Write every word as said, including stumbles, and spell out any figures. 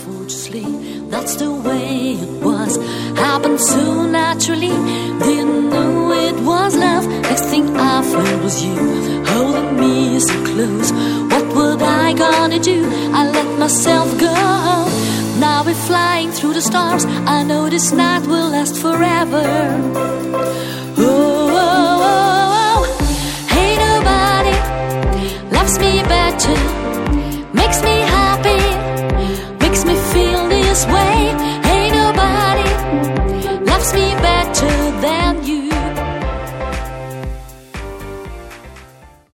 for to sleep. That's the way it was. Happened so naturally. Didn't know it was love. Next thing I felt was you holding me so close. What was I gonna do? I let myself go. Now we're flying through the stars. I know this night will last forever.